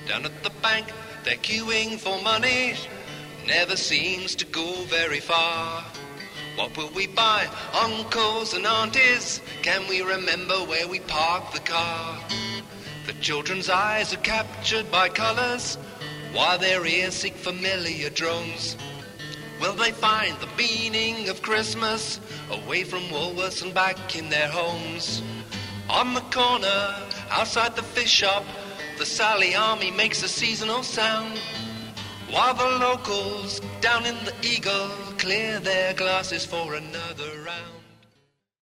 Down at the bank, they're queuing for money. Never seems to go very far. What will we buy, uncles and aunties? Can we remember where we parked the car? The children's eyes are captured by colours, while their ears seek familiar drones. Will they find the meaning of Christmas away from Woolworths and back in their homes? On the corner, outside the fish shop, the Sally Army makes a seasonal sound, while the locals down in the Eagle clear their glasses for another round.